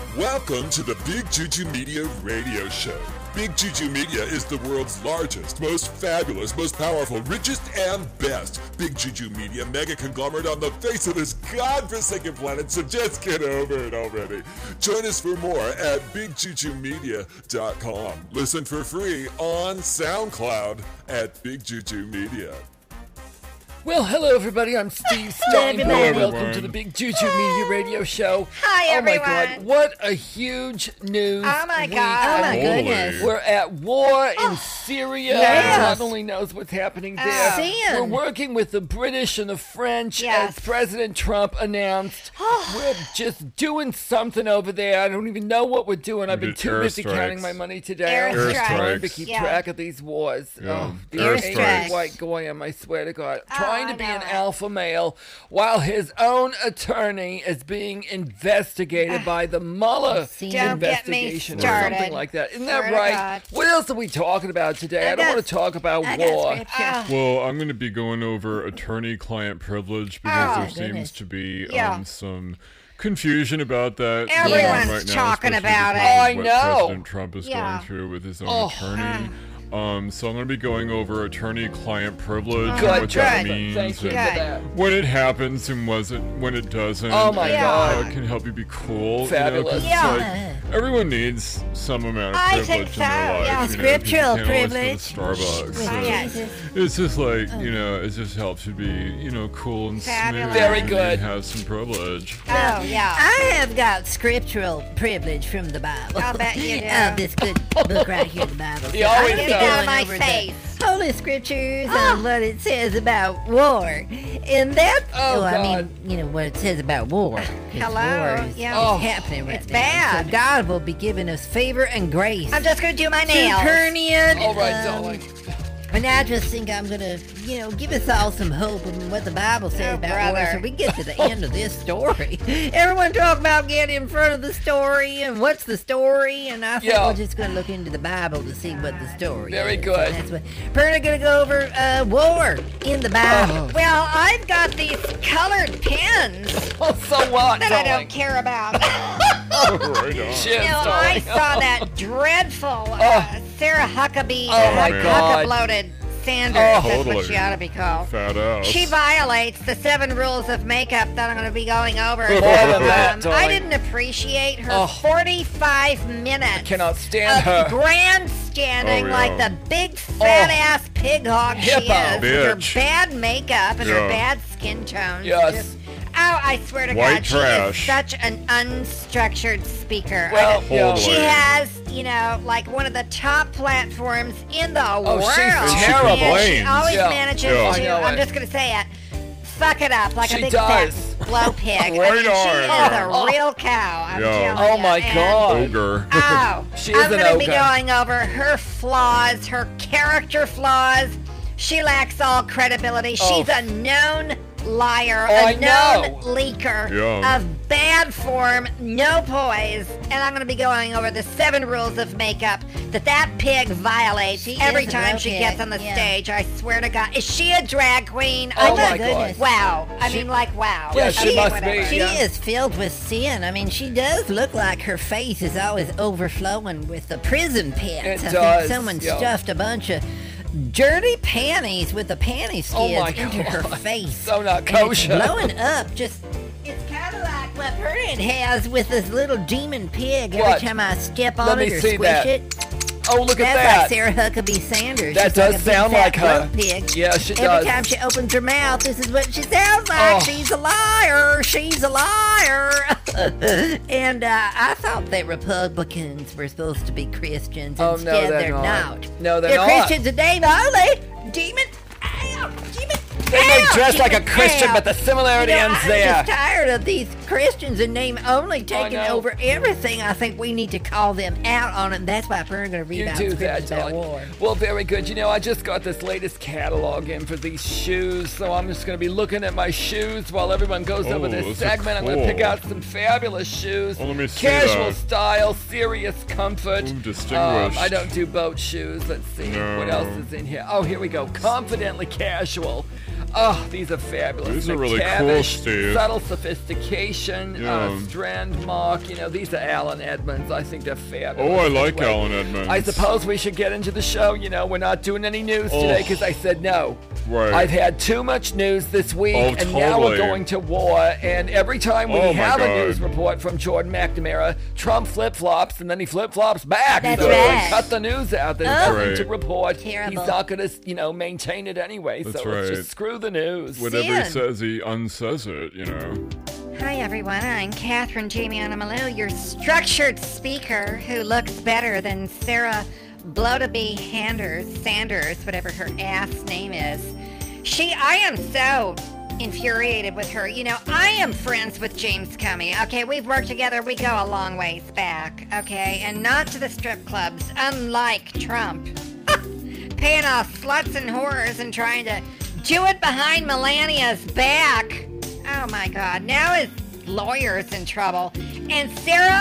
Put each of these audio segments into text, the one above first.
Welcome to the Big Juju Media Radio Show. Big Juju Media is the world's largest, most fabulous, most powerful, richest, and best Big Juju Media mega conglomerate on the face of this godforsaken planet, so just get over it already. Join us for more at BigJujuMedia.com. Listen for free on SoundCloud at Big Juju Media. Well, hello everybody, I'm Steve Stone. Welcome to the Big Juju Media Radio Show. Hi everyone. Oh my God, what a huge news Oh my week. God. Oh my goodness. We're at war in Syria. Yes. God only knows what's happening there. Sin. We're working with the British and the French Yes. as President Trump announced. We're just doing something over there. I don't even know what we're doing. I've been did too busy airstrikes. counting my money today. Air I'm just trying to strikes. keep Yeah. track of these wars. Yeah. Oh, the Air angry strikes. white goyim, I swear to God. Trying to I be know an it. alpha male while his own attorney is being investigated by the Mueller Don't get me investigation or started. something like that. Isn't Swear that to right? God. What else are we talking about today? I don't want to talk about I got war. scripture. Well, I'm going to be going over attorney-client privilege because Oh, there seems goodness. to be Yeah. some confusion about that. Everyone's right now, talking especially about because it. of I what know. President Trump is Yeah. going through with his own Oh. attorney. So I'm going to be going over attorney-client privilege and Good, what that good. means. Thank you and for Good. that. when it happens and when it doesn't. Oh my and God. how it can help you be cool. Fabulous. You know, 'cause Yeah. it's like, everyone needs some amount of I privilege think in so, their life. yeah. You know, 'cause you Scriptural can't always go to privilege. Starbucks. so Yes. it's just like, you know, it just helps you be, you know, cool and Fabulous. smooth. Very and good. have some privilege. Oh, yeah. I have got scriptural privilege from the Bible. I'll bet you do. This good book right here, the Bible. He always I'm gonna be does. Get out of going my over face. the Holy Scriptures on what it says about war. And that, Oh, I God. mean, you know, what it says about war. 'Cause Hello, War is, yeah. Oh, happening right it's now. bad. So God will be giving us favor and grace. I'm just going to do my to nails. Pernian. All right, darling. And I just think I'm gonna, you know, give us all some hope in what the Bible says Oh, about brother. war, so we get to the end of this story. Everyone talk about getting in front of the story and what's the story, and I think Yeah. we're just gonna look into the Bible to see what the story Very is. good. And that's what Perna gonna go over war in the Bible. Well, I've got these colored pens Oh, so what, that I darling? don't care about. Right on. Cheers, You know, I darling. saw that dreadful Sarah Huckabee, Oh, my God. Huckabloated Sanders. Oh, That's what totally. she ought to be called. Fat ass. She violates the 7 rules of makeup that I'm going to be going over. More than that, I darling. didn't appreciate her Oh. 45 minutes Cannot stand of her. grandstanding Oh, yeah. like the big fat ass pig hog she Hippo. is. With her Bitch. bad makeup and her Yeah. bad skin tone. Yes. Oh, I swear to White God, she trash. is such an unstructured speaker. Well, Totally. She has, you know, like one of the top platforms in the world. she's And she terrible. And she complains. always Yeah. manages Yeah. I to, know I'm it. just going to say it, fuck it up like She a big does. fat blow pig. I mean, Right she on. is a real cow, I'm Yeah. telling Oh, you. my And- God. Ogre. Oh, She is I'm an going to be ogre. going over her flaws, her character flaws. She lacks all credibility. Oh. She's a known liar, Oh, I a known know. leaker Yeah. of bad form, no poise. And I'm going to be going over the 7 rules of makeup that pig violates She every is a time real she pig, gets on the yeah. stage. I swear to God. Is she a drag queen? Oh, I my mean, God. wow. I mean, like, wow. Yeah, I she mean, must whatever. be. She Yeah. is filled with sin. I mean, she does look like her face is always overflowing with the prison pits. It I does, think someone yeah. stuffed a bunch of dirty panties with the panty Oh, skids my into her God. face. So not And it's kosher. blowing up. Just it's kind of like what Bernard has with this little demon pig. What? Every time I step Let on me it or see squish that. it. Oh, look at That's that. like Sarah Huckabee Sanders. That She's does like a big sound fat like her. blow pig. Yeah, she Every does. time she opens her mouth, this is what she sounds like. Oh. She's a liar. She's a liar. And I thought that Republicans were supposed to be Christians. Oh, no, Instead, they're they're not. not. No, they're not. Christians today, only. Demon. Ow, demon. They may ow, dress like a demon, Christian, ow. but the similarity You know, ends I'm there. just tired of these Christians in name only taking know. over everything. I think we need to call them out on it. And that's why we're going to read You out do that, scriptures about darling. war. Well, very good. You know, I just got this latest catalog in for these shoes, so I'm just going to be looking at my shoes while everyone goes over Oh, this those are segment. I'm going to pick cool. out some fabulous shoes. Oh, let me see Casual that. style, serious comfort. Ooh, distinguished. I don't do boat shoes. Let's see No. what else is in here. Oh, here we go. Confidently casual. Oh, these are fabulous. These are really cool, McTavish, Steve. Subtle sophistication, Yeah. Strand Mock. You know, these are Alan Edmonds. I think they're fabulous. Oh, I like Anyway, Alan Edmonds. I suppose we should get into the show. You know, we're not doing any news today because I said no. Right. I've had too much news this week, Oh, and now we're totally. going to war. And every time we Oh, my have a God. news report from Jordan McNamara, Trump flip-flops, and then he flip-flops back. That's so right. cut the news out. There's Oh. nothing Right. to report. Terrible. He's not going to, maintain it anyway. That's so let's right. just screw the news. Whatever he Sin. says, he unsays it, you know. Hi everyone, I'm Catherine Jamiana Malou, your structured speaker who looks better than Sarah Bloteby Sanders, whatever her ass name is. I am so infuriated with her. You know, I am friends with James Comey. Okay, we've worked together, we go a long ways back. Okay, and not to the strip clubs, unlike Trump. Paying off sluts and whores and trying to do it behind Melania's back. Oh my God, now his lawyer's in trouble. And Sarah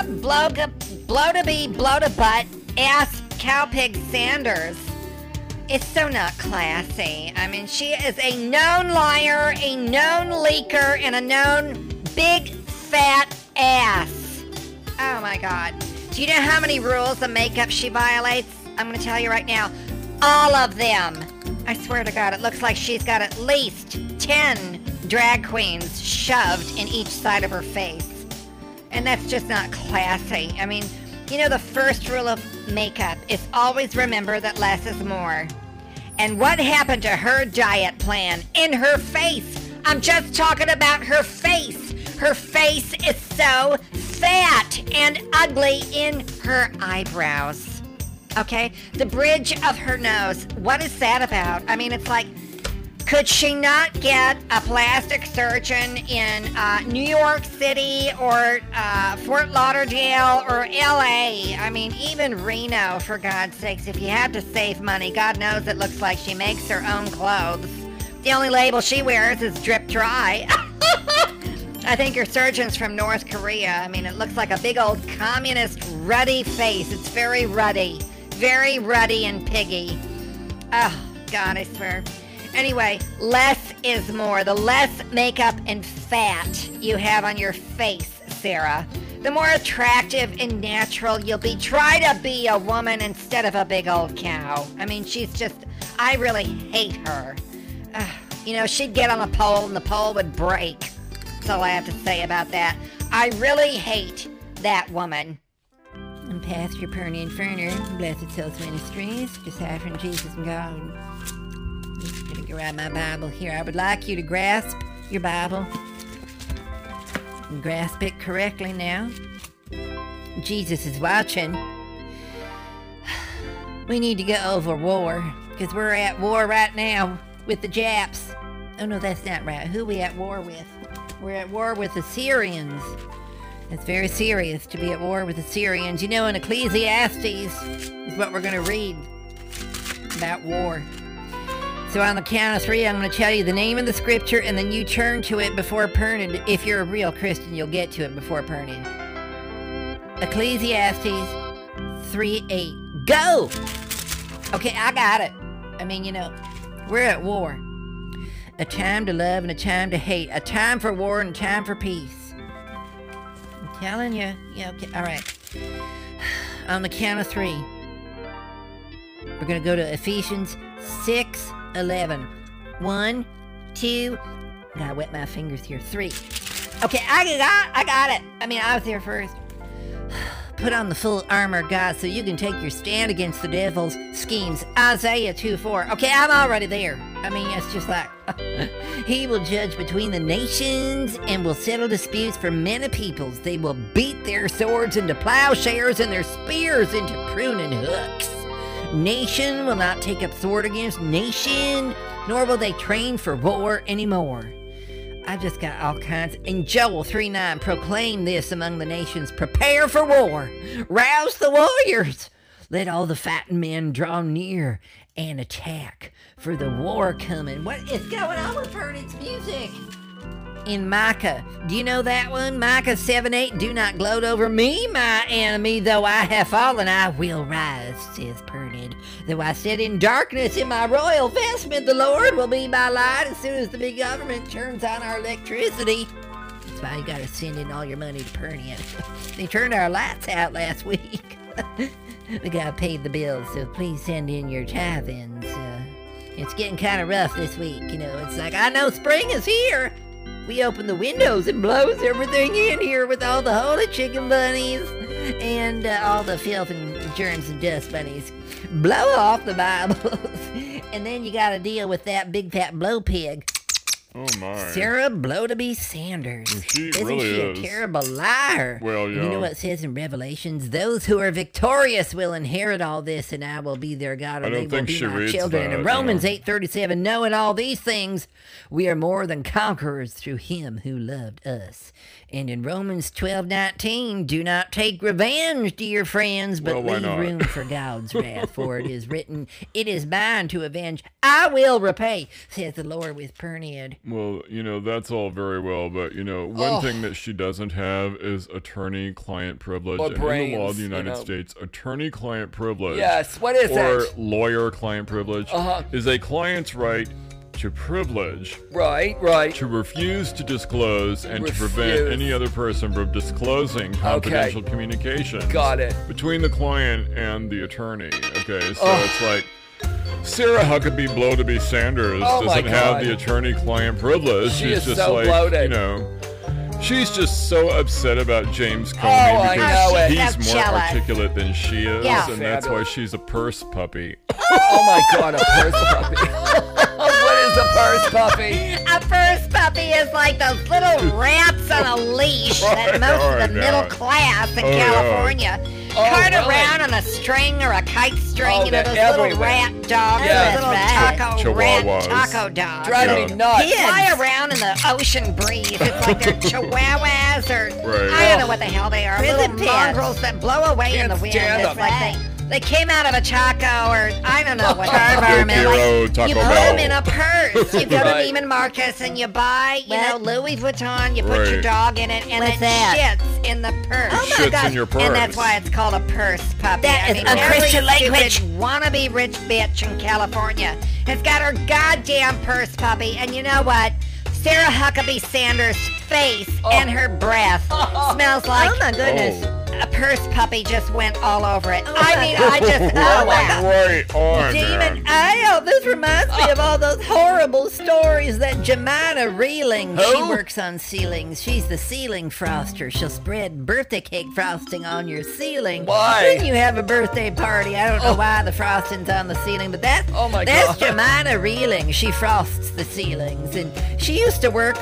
Blow-to-butt ass cowpig Sanders is so not classy. I mean, she is a known liar, a known leaker, and a known big fat ass. Oh my God. Do you know how many rules of makeup she violates? I'm going to tell you right now. All of them. I swear to God, it looks like she's got at least 10 drag queens shoved in each side of her face. And that's just not classy. I mean, you know, the first rule of makeup is always remember that less is more. And what happened to her diet plan in her face? I'm just talking about her face. Her face is so fat and ugly in her eyebrows. Okay? The bridge of her nose. What is that about? I mean, it's like, could she not get a plastic surgeon in New York City or Fort Lauderdale or LA? I mean, even Reno, for God's sakes. If you have to save money, God knows it looks like she makes her own clothes. The only label she wears is drip dry. I think her surgeon's from North Korea. I mean, it looks like a big old communist ruddy face. It's very ruddy and piggy. Oh, God, I swear. Anyway, less is more. The less makeup and fat you have on your face, Sarah, the more attractive and natural you'll be. Try to be a woman instead of a big old cow. I mean, I really hate her. You know, she'd get on a pole and the pole would break. That's all I have to say about that. I really hate that woman. I'm Pastor Perny Inferno, Blessed Souls Ministries, deciphering Jesus and God. I'm just gonna grab my Bible here. I would like you to grasp your Bible and grasp it correctly now. Jesus is watching. We need to go over war, because we're at war right now with the Japs. Oh no, that's not right. Who are we at war with? We're at war with the Syrians. It's very serious to be at war with the Syrians. You know, in Ecclesiastes is what we're going to read about war. So on the count of 3, I'm going to tell you the name of the scripture, and then you turn to it before Pernin. If you're a real Christian, you'll get to it before Pernin. Ecclesiastes 3:8. Go! Okay, I got it. I mean, you know, we're at war. A time to love and a time to hate. A time for war and a time for peace. I'm telling you. Yeah, okay, all right. On the count of 3, we're going to go to Ephesians 6:11. 1, 2, gotta wet my fingers here. 3. Okay, I got it. I mean, I was there first. Put on the full armor of God so you can take your stand against the devil's schemes. Isaiah 2:4. Okay, I'm already there. I mean, it's just like, he will judge between the nations and will settle disputes for many peoples. They will beat their swords into plowshares and their spears into pruning hooks. Nation will not take up sword against nation, nor will they train for war anymore. I've just got all kinds. In Joel 3:9, proclaim this among the nations. Prepare for war. Rouse the warriors. Let all the fighting men draw near and attack for the war coming. What is going on with Pernod's music? in Micah. Do you know that one? Micah 7:8. Do not gloat over me, my enemy. Though I have fallen, I will rise, says Pernod. Though I sit in darkness in my royal vestment, the Lord will be my light as soon as the big government turns on our electricity. That's why you gotta send in all your money to Pernod. They turned our lights out last week. We gotta pay the bills, so please send in your tithings. It's getting kind of rough this week, you know. It's like, I know spring is here. We open the windows and blows everything in here with all the holy chicken bunnies and all the filth and germs and dust bunnies. Blow off the Bibles. And then you gotta deal with that big fat blow pig. Oh my. Sarah Blow-to-be Sanders. She Isn't really she is. a terrible liar? Well, yeah. You know what it says in Revelations? Those who are victorious will inherit all this, and I will be their God, or I they don't will think be she my reads children. that, And in Romans no. 8:37, knowing all these things, we are more than conquerors through him who loved us. And in Romans 12:19, do not take revenge, dear friends, but Well, why leave not? room for God's wrath. For it is written, it is mine to avenge. I will repay, says the Lord with Pernod. Well, you know, that's all very well, but, you know, one thing that she doesn't have is attorney-client privilege. Or And in the law of brains, the you United know. States, attorney-client privilege Yes, what is or that? lawyer-client privilege Uh-huh. is a client's right to privilege, Right. to refuse to disclose, and to prevent Refuse. any other person from disclosing confidential communications Got it. between the client and the attorney. Okay, so it's like Sarah Huckabee Blow-to-be Sanders Oh my doesn't have God. the attorney-client privilege. She She's is just so like, bloated. you know, she's just so upset about James Comey I know it. because She's he's more jealous. articulate than she is, Yeah. and that's why Fabulous. she's a purse puppy. Oh my God, a purse puppy. What is a purse puppy? A purse puppy is like those little rats on a leash that most of the Oh, middle no. class in Oh, no. California cart really? around on a string or a kite string. Oh, You know, they're those little everywhere. rat dogs, Yes, those little right. taco rat Chihuahuas. taco dogs. Drive Yeah. me nuts. Fly around in the ocean breeze. It's like they're chihuahuas or Right. I don't know what the hell they are. Prison Little pets. mongrels that blow away in Can't the wind. stand It's them. like they came out of a taco or I don't know what Taco environment. Hero, Like, Taco you put Bell. them in a purse. You go Right. to Neiman Marcus and you buy, you know, Louis Vuitton. You put your Right. dog in it and What's it that? shits in the purse. Oh my Shits God. in your purse. And that's why it's called a purse puppy. That is every unchristian language. stupid wannabe rich bitch in California has got her goddamn purse puppy. And you know what? Sarah Huckabee Sanders' face and her breath smells like Oh my goodness. a purse puppy just went all over it. Oh I my mean, God. I just Oh my wow. Right on, Demon man. Ale. This reminds me of all those horrible stories that Jemina Reeling. She Who? works on ceilings. She's the ceiling froster. She'll spread birthday cake frosting on your ceiling. Why? When you have a birthday party, I don't know why the frosting's on the ceiling, but that's Oh my that's God. Jemina Reeling. She frosts the ceilings, and she used to work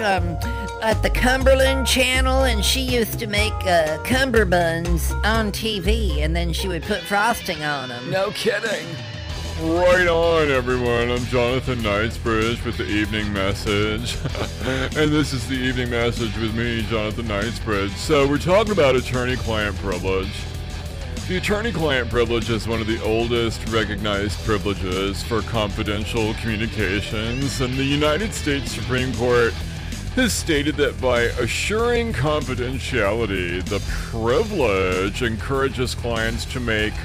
at the Cumberland Channel, and she used to make cumberbuns on TV, and then she would put frosting on them. No kidding. Right on, everyone. I'm Jonathan Knightsbridge with the Evening Message. And this is the Evening Message with me, Jonathan Knightsbridge. So we're talking about attorney-client privilege. The attorney-client privilege is one of the oldest recognized privileges for confidential communications, and the United States Supreme Court has stated that by assuring confidentiality, the privilege encourages clients to make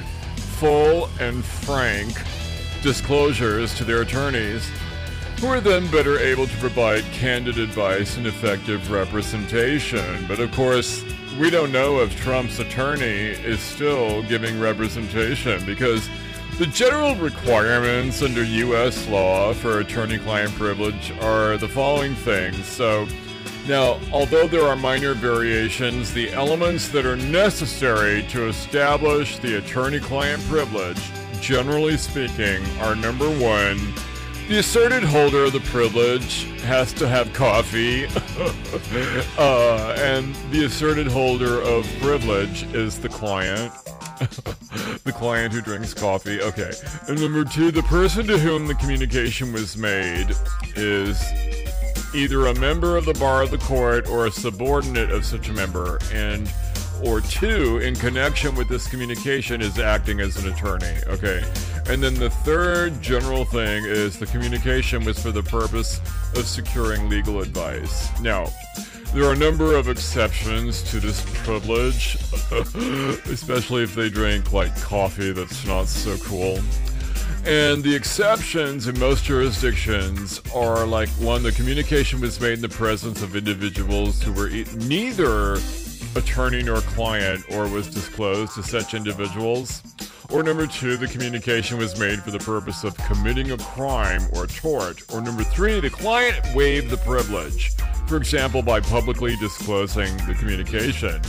full and frank disclosures to their attorneys, who are then better able to provide candid advice and effective representation. But of course, we don't know if Trump's attorney is still giving representation, because the general requirements under U.S. law for attorney-client privilege are the following things. So, now, although there are minor variations, the elements that are necessary to establish the attorney-client privilege, generally speaking, are number one, the asserted holder of the privilege has to have coffee, and the asserted holder of privilege is the client. The client who drinks coffee. Okay. And number two, the person to whom the communication was made is either a member of the bar of the court or a subordinate of such a member, and or two, in connection with this communication, is acting as an attorney. Okay. And then the third general thing is the communication was for the purpose of securing legal advice. Now, there are a number of exceptions to this privilege, especially if they drink like coffee that's not so cool. And the exceptions in most jurisdictions are like, one, the communication was made in the presence of individuals who were neither attorney nor client or was disclosed to such individuals. Or number two, the communication was made for the purpose of committing a crime or tort. Or number three, the client waived the privilege, for example, by publicly disclosing the communication.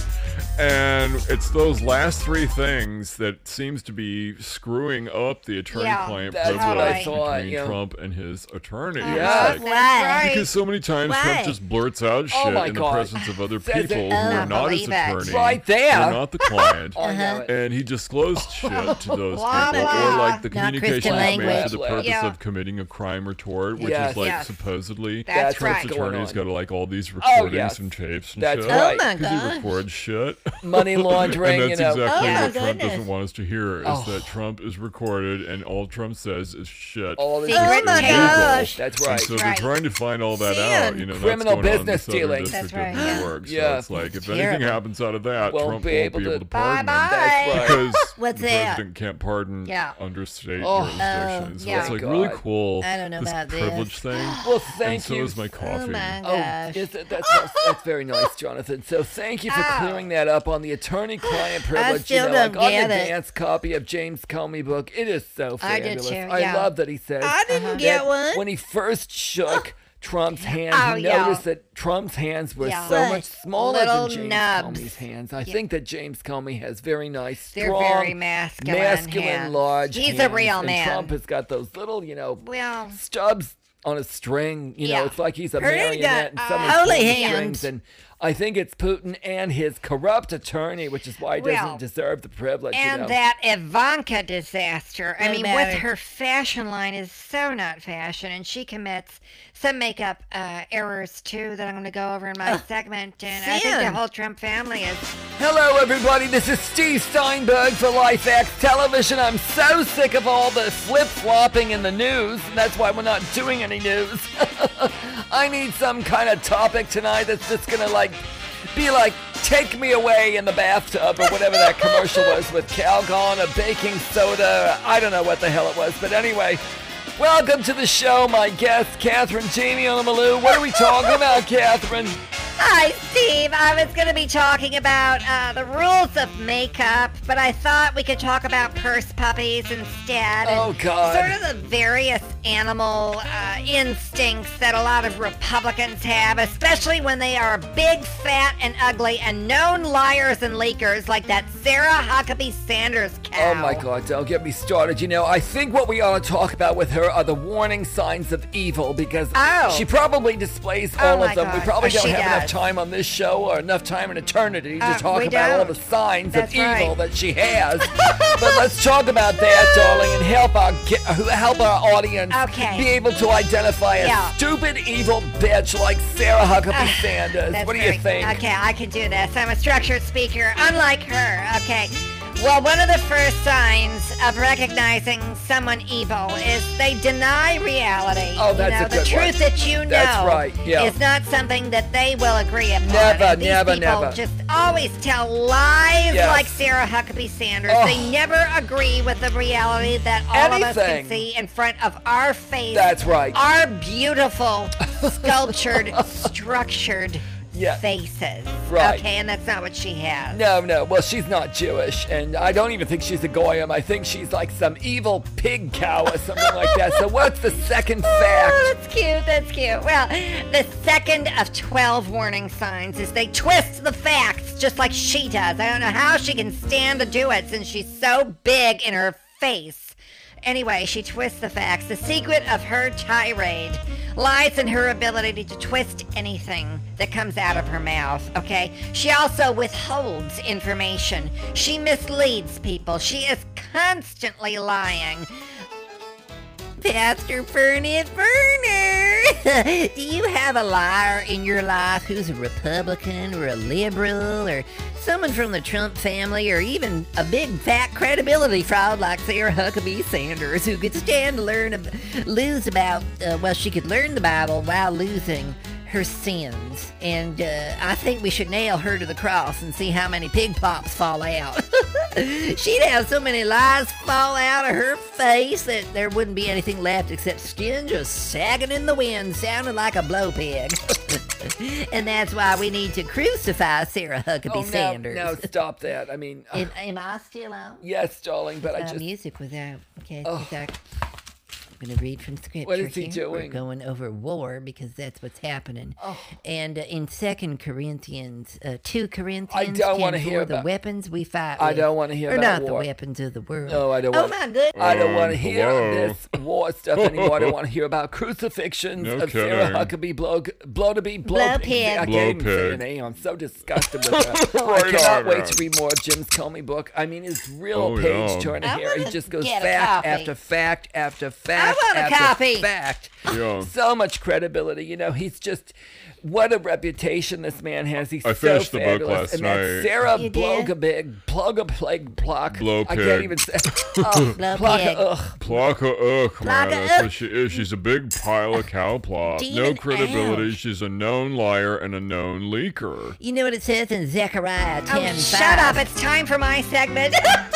And it's those last three things that seems to be screwing up the attorney-client that's privilege what I thought, between yeah. Trump and his attorney. Yeah. It's like, Right. because so many times Trump just blurts out shit Oh my in the God. presence of other Says it. people who are not his Believe it. attorney. Right there. Who are not the client. I know it. And he disclosed shit to those Blah, people. blah. Or like the Not communication Christian was made language. for the purpose Yeah. of committing a crime or tort, which Yes. is like Yes. supposedly That's Trump's right. attorney's Going got like all these Oh, recordings yes. and tapes and That's shit. right. Oh my Because he gosh. records shit. Money laundering, And you that's know. exactly Oh, my what Trump goodness. doesn't want us to hear, is Oh. that Trump is recorded and all Trump says is shit. All this Secret Oh my tape. gosh. That's And right. so they're Right. trying to find all that Sin. out. You know, Criminal that's going on in the business Southern dealing. District That's of right. New York. So Yeah. it's like, if Terrible. anything happens out of that, Won't Trump be won't able be to- able to pardon him. Bye-bye. That's right. Because What's the that? president can't pardon Yeah. under state Oh. jurisdictions. So yeah. it's like God. really cool. I don't know this about this. privilege thing. Well, And thank so you. is my coffee. Oh my Oh, gosh. that's very nice, Jonathan. So thank you for Ow. clearing that up on the attorney-client privilege. still you know, like don't on get the it. advanced copy of James Comey book. It is so I did fabulous. too, I yeah. love that he says I didn't that get one. when he first shook Trump's hand, Oh, he yeah. noticed that Trump's hands were Yeah. so Right. much smaller Little than James nubs. Comey's hands. I think that James Comey has very nice, They're strong, very masculine hands. large He's a hands, real and man. Trump has got those little, Well, stubs on a string. You know, Yeah. it's like he's a Her got, marionette and someone's holy pulling the hands. strings. And I think it's Putin and his corrupt attorney, which is why he Well, doesn't deserve the privilege. and you know? that Ivanka disaster. I What mean, about with her? her fashion line is so not fashion, and she commits some makeup errors too that I'm going to go over in my segment. And I think the Sin. whole Trump family is. Hello, everybody. This is Steve Steinberg for LifeX Television. I'm so sick of all the flip-flopping in the news. And that's why we're not doing any news. I need some kind of topic tonight that's just gonna be like take me away in the bathtub or whatever that commercial was with Calgon or baking soda. I don't know what the hell it was, but anyway. Welcome to the show, my guest, Catherine Jamie on the Maloo. What are we talking about, Catherine? Hi, Steve. I was going to be talking about the rules of makeup, but I thought we could talk about purse puppies instead. and Oh, God. Sort of the various animal instincts that a lot of Republicans have, especially when they are big, fat, and ugly, and known liars and leakers like that Sarah Huckabee Sanders cow. Oh my God, don't get me started. You know, I think what we ought to talk about with her are the warning signs of evil because Oh. she probably displays Oh all my of them. We God. probably Oh, don't she have enough does. time on this show or enough time in eternity to talk we about all don't. the signs That's of evil right. that she has. But let's talk about that, darling, and help our audience Okay. be able to identify a Yeah. stupid, evil bitch like Sarah Huckabee Sanders. That's What do very- you think? Okay, I can do this. I'm a structured speaker, unlike her. Okay. Well, one of the first signs of recognizing someone evil is they deny reality. Oh, that's you know, a the good truth one. that you know That's right, yeah. is not something that they will agree upon. Never, And these never, people never. just always tell lies Yes. like Sarah Huckabee Sanders. Oh. They never agree with the reality that all of us Anything. can see in front of our face. That's right. Our beautiful, sculptured, structured Yeah. faces. Right. Okay, and that's not what she has. No. Well, she's not Jewish, and I don't even think she's a goyim. I think she's like some evil pig cow or something like that. So what's the second Oh, fact? that's cute, that's cute. Well, the second of 12 warning signs is they twist the facts just like she does. I don't know how she can stand to do it since she's so big in her face. Anyway, she twists the facts. The secret of her tirade lies in her ability to twist anything that comes out of her mouth, okay? She also withholds information. She misleads people. She is constantly lying. Pastor Bernard Burner, do you have a liar in your life who's a Republican or a liberal or Someone from the Trump family, or even a big fat credibility fraud like Sarah Huckabee Sanders, who could stand to lose about, she could learn the Bible while losing her sins. And I think we should nail her to the cross and see how many pig pops fall out. She'd have so many lies fall out of her face that there wouldn't be anything left except skin just sagging in the wind, sounding like a blow pig. And that's why we need to crucify Sarah Huckabee Sanders. No, stop that. I mean... Am I still on? Yes, darling, but I just... Music without... Okay, without... I'm going to read from scripture. What is he here. doing? We're going over war because that's what's happening. And in 2 Corinthians, 2 Corinthians, I don't want to hear the about weapons we fight I with don't want to hear are about not war. the weapons of the world. No, I don't want. Oh my goodness! I don't want to hear hello. this war stuff anymore. I don't want to hear about crucifixions No of Sarah kidding. Huckabee blow pig. Blowpig. I Blow can't even say her pig. name. I'm so disgusted with her. Right I cannot on, wait man. to read more of Jim's Comey book. I mean, his real Oh, page yeah. turner I here. He wanna just goes get a fact copy. after fact after fact want a after copy. fact. Yeah. So much credibility. You know, he's just... What a reputation this man has. He's I so finished the book fabulous. last and night. That's Sarah You did? Block. Blow I pig. can't even say. Oh, Blow Plug, pig. ugh. Plaka ugh, man. Plaka That's ugh. what she is. She's a big pile of cow plop. No Demon credibility. ouch. She's a known liar and a known leaker. You know what it says in Zechariah 10:5? Shut up, it's time for my segment.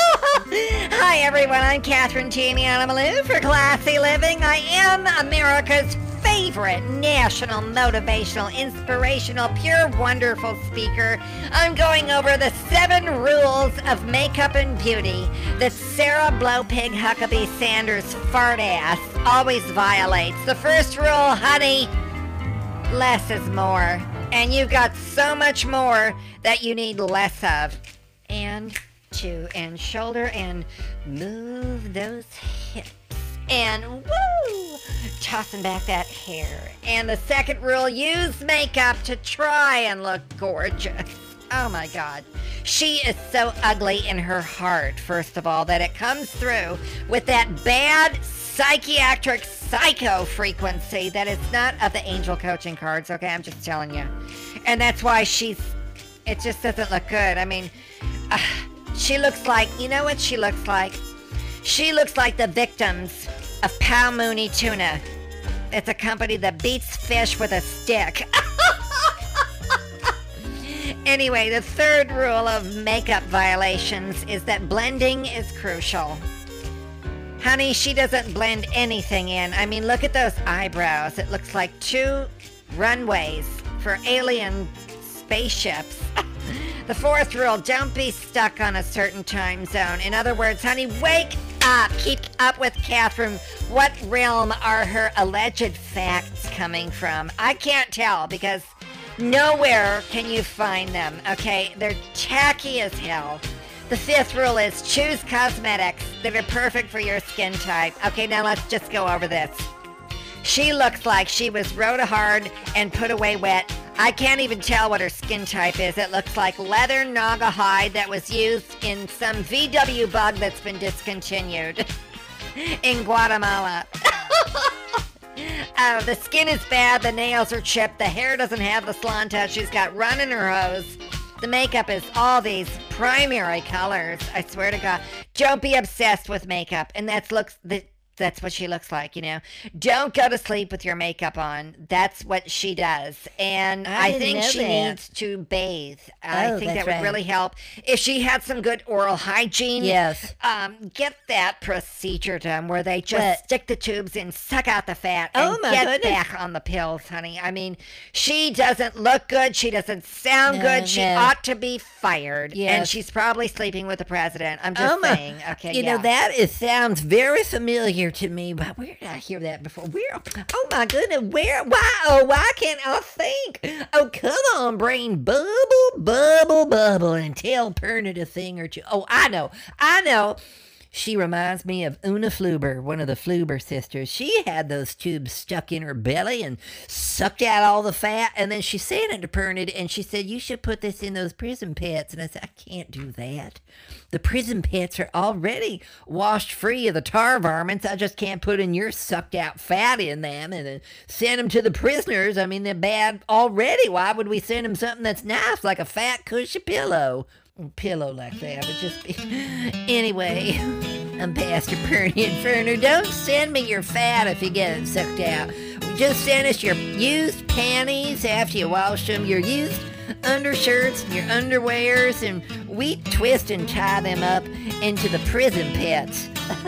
Hi everyone, I'm Catherine Tamiana Malou for Classy Living. I am America's favorite national motivational, inspirational, pure wonderful speaker. I'm going over the 7 rules of makeup and beauty that Sarah Blowpig Huckabee Sanders fart ass always violates. The first rule, honey, less is more. And you've got so much more that you need less of. And and shoulder and move those hips. And woo! Tossing back that hair. And the second rule, use makeup to try and look gorgeous. Oh my God. She is so ugly in her heart, first of all, that it comes through with that bad psychiatric psycho frequency that is not of the angel coaching cards, okay? I'm just telling you. And that's why it just doesn't look good. I mean, she looks like, you know what she looks like? She looks like the victims of Pow Mooney Tuna. It's a company that beats fish with a stick. Anyway, the third rule of makeup violations is that blending is crucial. Honey, she doesn't blend anything in. I mean, look at those eyebrows. It looks like 2 runways for alien spaceships. The fourth rule, don't be stuck on a certain time zone. In other words, honey, wake up. Keep up with Catherine. What realm are her alleged facts coming from? I can't tell because nowhere can you find them, okay? They're tacky as hell. The fifth rule is choose cosmetics that are perfect for your skin type. Okay, now let's just go over this. She looks like she was rode hard and put away wet. I can't even tell what her skin type is. It looks like leather naga hide that was used in some VW bug that's been discontinued in Guatemala. The skin is bad, the nails are chipped, the hair doesn't have the salon touch, she's got run in her hose. The makeup is all these primary colors, I swear to God. Don't be obsessed with makeup, and that's what she looks like, you know. Don't go to sleep with your makeup on. That's what she does. And I think she needs to bathe. I think that would really help. If she had some good oral hygiene, Yes. Get that procedure done where they just stick the tubes in, suck out the fat, Oh, and my get goodness. back on the pills, honey. I mean, she doesn't look good. She doesn't sound No, good. She no. ought to be fired. Yes. And she's probably sleeping with the president. I'm just saying. Okay, You know, sounds very familiar to me, but where did I hear that before? Oh my goodness, why can't I think? Oh, come on, brain, bubble, and tell Pernod a thing or two. Oh, I know. She reminds me of Una Fluber, one of the Fluber sisters. She had those tubes stuck in her belly and sucked out all the fat, and then she sent it to Pernod, and she said, you should put this in those prison pets. And I said, I can't do that. The prison pets are already washed free of the tar varmints. I just can't put in your sucked out fat in them and then send them to the prisoners. I mean, they're bad already. Why would we send them something that's nice, like a fat, cushy pillow? A pillow like that would just be... Anyway, I'm Pastor Bernie Inferno. Don't send me your fat if you get it sucked out. Just send us your used panties after you wash them, your used undershirts and your underwears, and we twist and tie them up into the prison pets.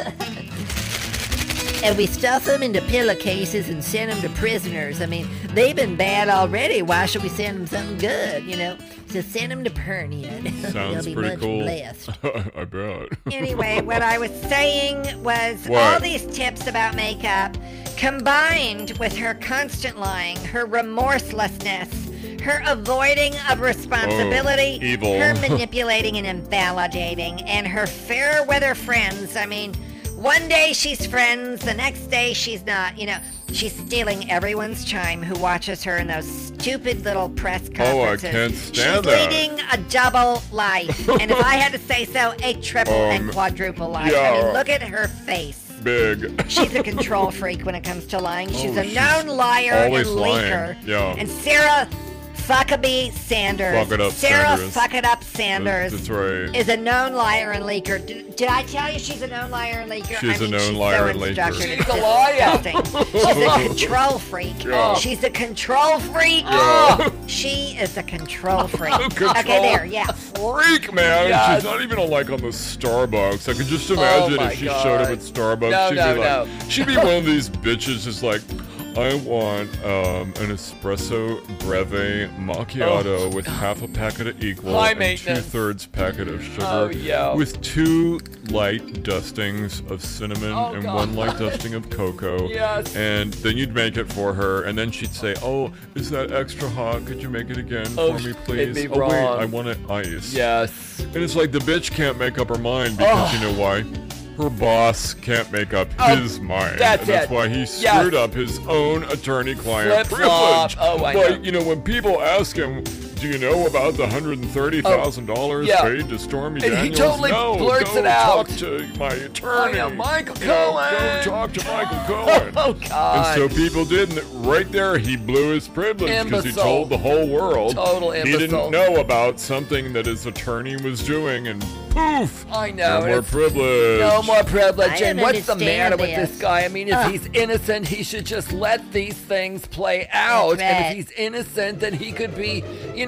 And we stuff them into pillowcases and send them to prisoners. I mean, they've been bad already. Why should we send them something good, you know? So send them to Pernian. Sounds They'll be pretty much cool. blessed. I bet. Anyway, what I was saying was What? all these tips about makeup combined with her constant lying, her remorselessness, her avoiding of responsibility, evil. her manipulating and invalidating, and her fair weather friends. I mean, one day she's friends, the next day she's not. You know, she's stealing everyone's time who watches her in those stupid little press conferences. Oh, I can't stand she's that. leading a double life, and if I had to say so, a triple and quadruple life. I yeah. mean, look at her face. Big. She's a control freak when it comes to lying. She's Oh, a she's known liar and always leaker. lying. Yeah. And Sarah Fuckabee Sanders. Fuck it up, Sarah Sanders. Fuck It Up Sanders. That's right. Is a known liar and leaker. Did I tell you she's a known liar and leaker? She's a known liar and leaker. She's a liar. She's a control freak. Yeah. She's a control freak. Yeah. She is a control freak. Control Okay, there, yeah. Freak, man. Yes. She's not even on the Starbucks. I could just imagine my if she God. showed up at Starbucks. No, she'd no, be no. like, she'd be one of these bitches just like, I want an espresso breve macchiato with half a packet of equal High and maintenance. 2/3 packet of sugar Oh, yeah. with 2 light dustings of cinnamon Oh, and God. 1 light dusting of cocoa. Yes. And then you'd make it for her, and then she'd say, "Oh, is that extra hot? Could you make it again Oh, for me, it'd please? be Oh wait, wrong. I want it iced." Yes. And it's like the bitch can't make up her mind because you know why? Her boss can't make up his mind. that's and that's it. why he Yes. screwed up his own attorney-client Flip-flop. privilege. Oh, I but, know. when people ask him, do you know about the $130,000 yeah. paid to Stormy And he Daniels? totally no, blurts go it out. talk to my attorney. I am Michael You know, Cohen. Go talk to Michael Cohen. Oh, God. And so people did, and right there he blew his privilege because he Imbecile. told the whole world Total he imbecile. didn't know about something that his attorney was doing, and poof, I know. no more it's- privilege. No more privilege. I And don't what's the understand matter with this. this guy? I mean, if he's innocent, he should just let these things play out. That's And right. if he's innocent, then he could be,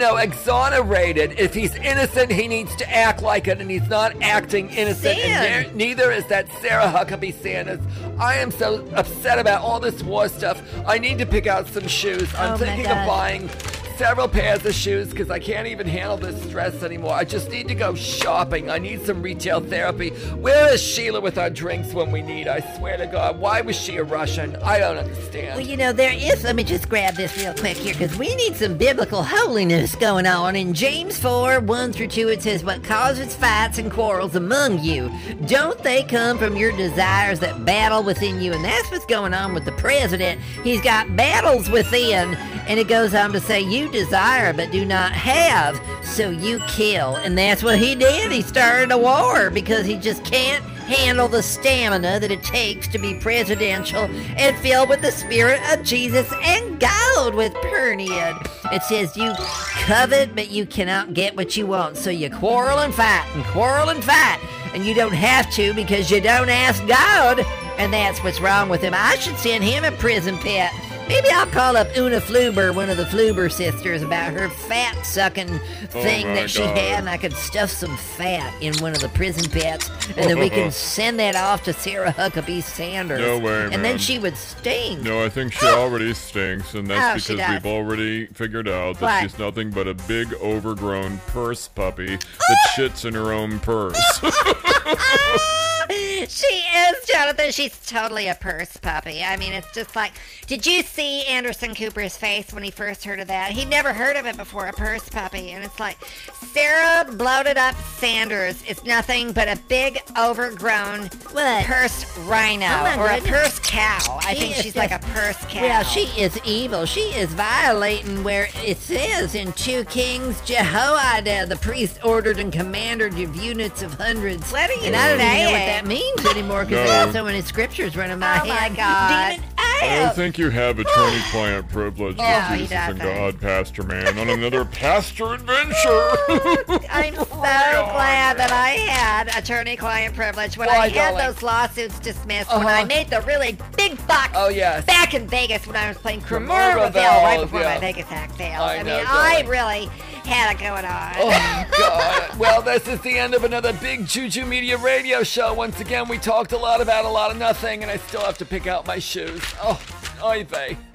exonerated. If he's innocent, he needs to act like it, and he's not acting innocent. Sam. And neither is that Sarah Huckabee Sanders. I am so upset about all this war stuff. I need to pick out some shoes. I'm Oh, my thinking of God. buying several pairs of shoes because I can't even handle this stress anymore. I just need to go shopping. I need some retail therapy. Where is Sheila with our drinks when we need? I swear to God, why was she a Russian? I don't understand. Well, there is, let me just grab this real quick here, because we need some biblical holiness going on. In James 4:1-2, it says, what causes fights and quarrels among you? Don't they come from your desires that battle within you? And that's what's going on with the president. He's got battles within, and it goes on to say, you desire but do not have, so you kill. And that's what he did. He started a war because he just can't handle the stamina that it takes to be presidential and filled with the spirit of Jesus and God with Perniad. It says you covet, but you cannot get what you want. So you quarrel and fight and quarrel and fight. And you don't have to because you don't ask God. And that's what's wrong with him. I should send him a prison pet. Maybe I'll call up Una Fluber, one of the Fluber sisters, about her fat-sucking thing my that she God. had, and I could stuff some fat in one of the prison pets, and then we can send that off to Sarah Huckabee Sanders. No way, And man. then she would stink. No, I think she already stinks, and Oh, that's she because does. we've already figured out that What? she's nothing but a big, overgrown purse puppy that shits in her own purse. She is, Jonathan. She's totally a purse puppy. I mean, it's just like, did you see Anderson Cooper's face when he first heard of that? He'd never heard of it before, a purse puppy. And it's like, Sarah Bloated Up Sanders is nothing but a big, overgrown, What? pursed rhino, Oh, my or a goodness. pursed cow. I She think is she's like a just- pursed cow. Well, she is evil. She is violating where it says in 2 Kings, Jehoiada, the priest ordered and commanded of units of hundreds. What are you And I don't even know what saying? that means anymore because No. I have so many scriptures running my Oh, my head. God. Demon I don't out. think you have attorney-client privilege No, with he Jesus and doesn't. God, Pastor Man, on another pastor adventure. I'm so glad that I had attorney-client privilege when Why, I had darling? those lawsuits dismissed when Uh-huh. I made the really big bucks Oh, yes. back in Vegas when I was playing Cremorville, Cremorville right before yeah. my Vegas hack failed. I know, mean, darling. I really had it going on. Oh, God. Well, this is the end of another Big Juju Media radio show. Once again, we talked a lot about a lot of nothing, and I still have to pick out my shoes. Oh, oy vey.